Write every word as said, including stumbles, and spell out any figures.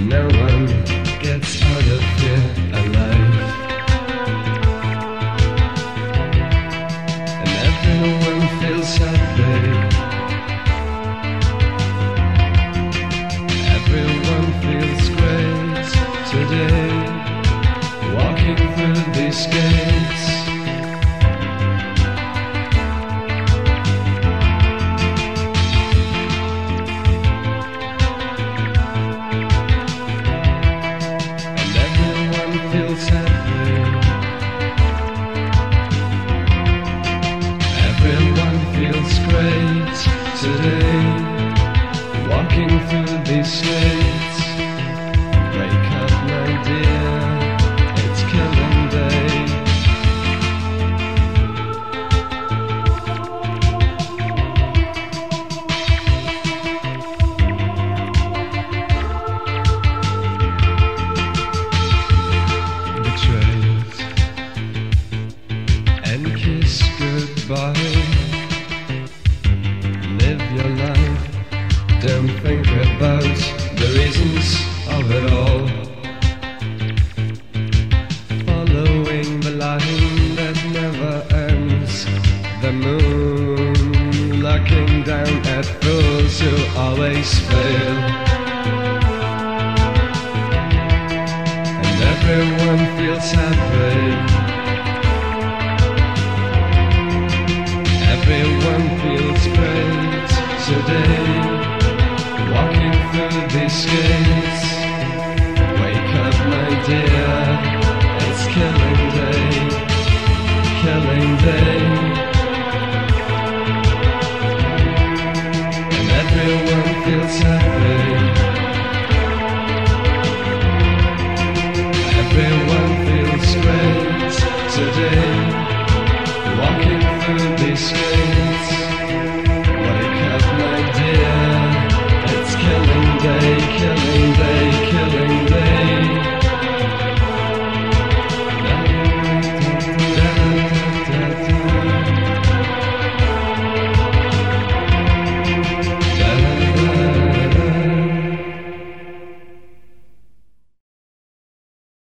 No one gets out of here alive, and everyone feels happy. Everyone feels great today, walking through these gates. Feels happy. Everyone feels great today, walking through these streets. Wake up, my dear, it's killing day. And kiss goodbye. Live your life, don't think about the reasons of it all. Following the line that never ends, the moon looking down at fools who always fail. And everyone feels happy. Everyone feels great today, walking through these gates. Wake up, my dear, it's killing day, killing day. And everyone feels happy. Everyone feels great today, walking through these streets.